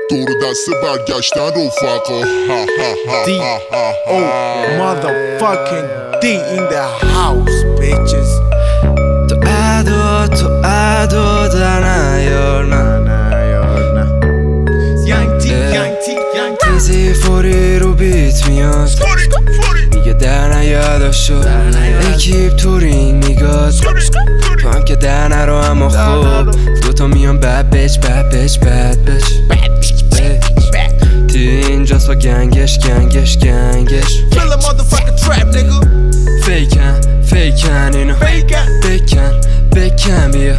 دور دسته برگشتن رفقا. D.O. motherfucking D in the house bitches. تو عدو در نیار نه تیزی فوری رو بیت میاد دیگه در نیاد شد اکیب تورینگ میگاد تو هم که در نرو اما خوب دوتا میان bad bitch تی اینجاست با گنگش فیکن اینو بکن بیا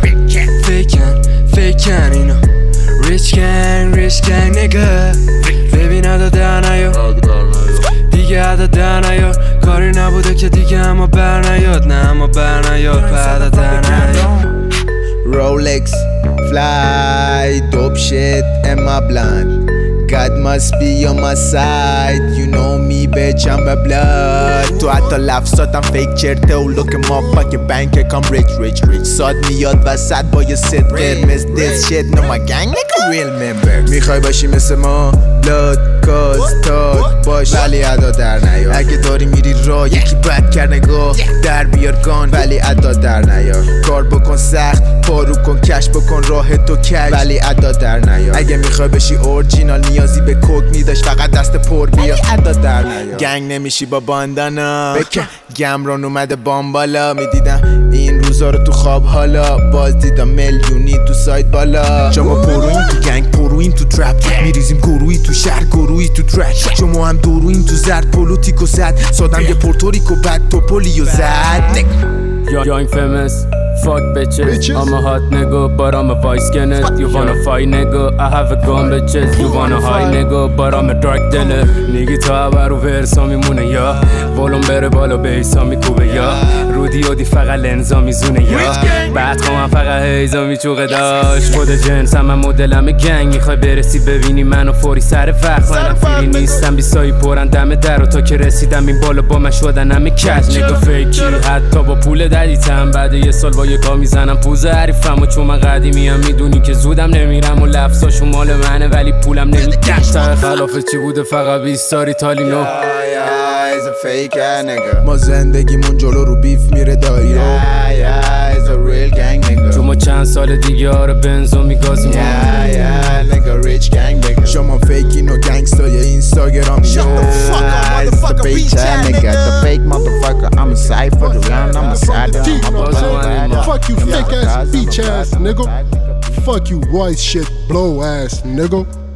فیکن اینو ریچ گنگ نگه ببین عدا در نیار دیگه عدا در نیار کاری نبوده که دیگه اما بر نیاد نه اما بر نیاد بعد در نیار Rolex, fly, dope shit, and my blonde. God must be on my side. You know me, bitch, I'm a blood. تو حتی لفظاتم فیک چرته و لوک مافاک بنک کام rich ساد میاد وسط با یه ست قرمز this shit no my gang like a real member. میخوای باشی مثل ما blood cause تاد باش ولی ادا در نیار اگه داری میری را یکی بد کرد نگاه در بیار گان ولی ادا در نیار کار بکن سخت پارو کن کش بکن راه تو کش ولی ادا در نیار اگه میخوای بشی اورجینال نیازی به کوک نیداش فقط دست پر بیا ادا در نیار گنگ نمیشی با باندانا بکن گمران اومده بامبالا میدیدم این روزا رو تو خواب حالا باز دیدم میلیونی تو سایت بالا شما پروین تو گنگ پروین تو ترپ میریزیم گروهی تو شهر گروهی تو ترک شما هم دوروین تو زرد پولوتیکو زد سادم یه پورتوریکو بد توپولیو زد Young famous, fuck bitches. I'm a hot nigga, but I'm a vice skinner. You wanna fight nigga, I have a gun bitches. You wanna high nigga, but I'm a drug dealer. Nigga تا برو ورسا میمونه یا ولوم بره بالا بیسا میکوبه یا رودیودی فقط لنزا میزونه یا بعد خواهم فقط هیزا میچوقه داشت خود جنسم من مدلم گنگ میخوای برسی ببینی منو فوری سر وقت منم فیری نیستم بیسایی پرن دم در و تا که رسیدم این بالا با من شدن همه کج نگا فیکی حتی با پول دلیتم بعد یه سال با یه کا میزنم پوز حریفم و چون من قدیمیم میدونی که زودم نمیرم و لفظاشو مال منه ولی پولم نمیده تا خلاف چی بوده فقط 20 ساری تالینو ما زندگیمون جلو رو بیف میره دایو چون ما چند سال دیگه آره بنزو میگازیم شما فیکین و گنگستای اینستاگرام Shut the fuck up, motherfucker, bitch-ass nigga. The fake motherfucker, I'm a cypher, the round, I'm a side. Fuck you fake ass bitch ass nigga. Fuck you white shit blow ass nigga.